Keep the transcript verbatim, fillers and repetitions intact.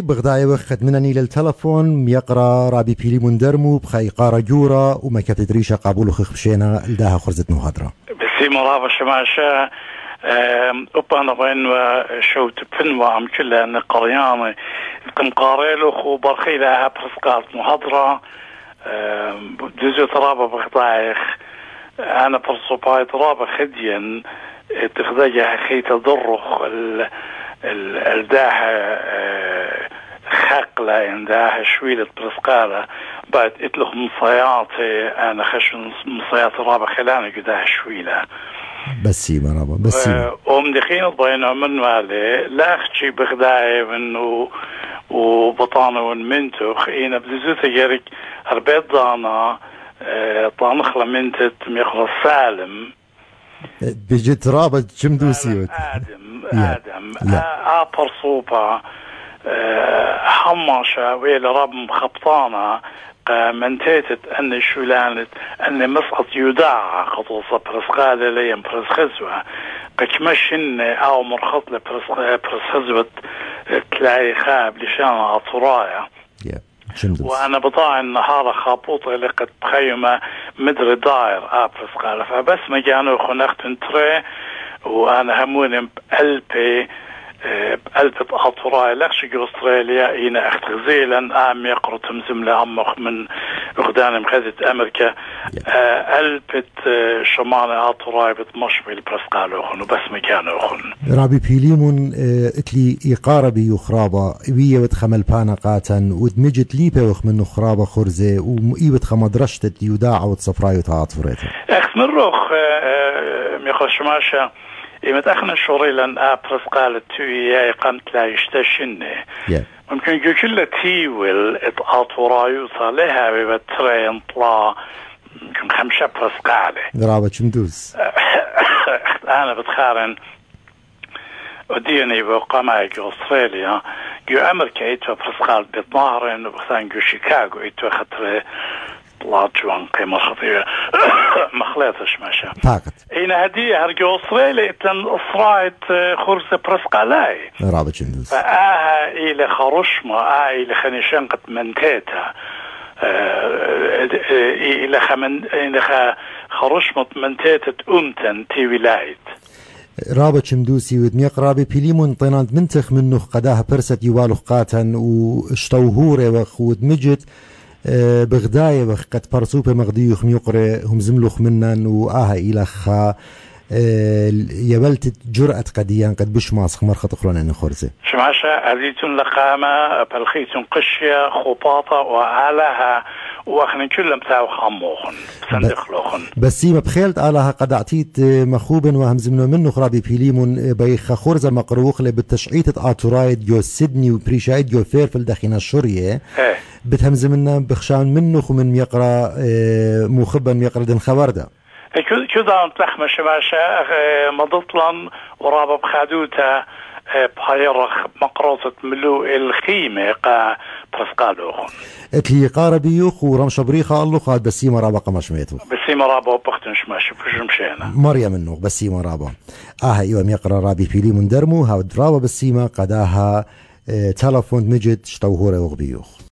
بغداية وقت منني للتلفون يقرا رابي بيلي مندرمو بخي قارة جورا وما كانت ريشة قابولو خخ بشينا لداها خرزة مهدرة بسي مرابا شماشا أبانا وين شو تبن وعم كلها أن قريانة كم قاريلو خو برخيلها برسقات مهدرة دزو ترابا بغدايخ أنا برصوباي ترابا خديا تخدجها خي تضرخ الداها خاقلة عندها شويلة برسقالة بعد اتلخ مصياتي أنا خش مصيات رابا خلاني قداها شويلة بسيمة رابا بسيمة ومدخين الضينا من مالي لا أخشي بغداي منه وبطانة ونمنتو خينا بزيزو تجارك هربيت دانا طانخلة منتت ميخلص سالم بيجي رابا جمدوسيوت آدم آدم آبر صوبة حماشة ويل رب مخبطانة منتيتت أن شولانت أن مسقط يداع خطوصة برسغالة ليم برسخزوة قكمشن أو مرخط لبرسخزوة تلاقي خاب لشان عطرايا وأنا بضاع النهار خابوطة لقد بخيمة مدري داير أبرسغالة فبس ما جانو خناخت انتري وأنا هموني بقلبي بقلب أطراء لكش أستراليا إينا أخت غزيلا آم يقرأ تمزم لأمخ من أخدان مخزت أمريكا قلبت شمال أطراء بتمشمي البرسقالوخن وبس مكانو خن رابي بيليمون اتلي إقارة بيو خرابة ويا وتخمل بانا قاتن ودمجت ليبا وخ منو خرابة خرزة ومئيبت خمدرشتت يوداع وتصفرايو تعاطفريتها أخت من روخ ميخوش ماشا إيمت أخنا شوري لأن أبرز قالت توي قامت لا يشتشني yeah. ممكن يجو كل تيول اتقاطرايو صالحها ببترين طلا ممكن خمسة أبرز قالي غرابة شمدوز أنا بتخارن وديني بقامة جو أستراليا جو أمريكا إيتو أبرز قال بتنهرن وبختان جو شيكاغو إيتو خطري طلعتوان قيمة خطيرة مخلاتش ماشا طاقت إن هدية هرجو أسرائيل إتلن أسرائيل خرزة برسقالاي رابط شندوز فآها إلى خرشمة آها إلى خنشان قد منتيتا إلى خمن إلى خرشمة منتيتا أمتن تي ولايت رابط شمدوسي ودمي قرابي بيليمون طيناند منتخ منه قداها برست يوالو قاتن وشتوهوري وخود مجد بغداية وقت برسوبة مغديوخ ميقري هم زملوخ منن وآها إلخا يبلت جرأة قديان قد بش ماسخ مرخط أخرون أن خرزة شماشا أذيتون لقامة بلخيتون قشية خطاطة وآلها وأخنا كلهم تاو خموخن سندخلوخن بسيمة بخيلت آلها قد أعطيت مخوبا وهم زمنو منو خرابي بيليمون بيخ خرزة مقروخ لبتشعيت آتورايد جو سيدني وبريشايد جو فيرفل داخينا الشورية بتهم زمنا بخشان منو ومن يقرأ مخبا يقرأ دن خبرده كذا نتلخم شماشة مضطلا ورابا بخادوتا بحيرخ مقروطة ملو الخيمة قا برسقالوخن اتلي قارة بيوخ ورمش بريخة الله قاد بسيمة رابا قمشميتو بسيمة رابا وبختن شماشة فجر مشينا مريم منو بسيمة رابا آها ايوام يقرأ رابي بيلي من درمو هاود رابا بسيمة قداها تلفون مجد شتوهورة وغبيوخ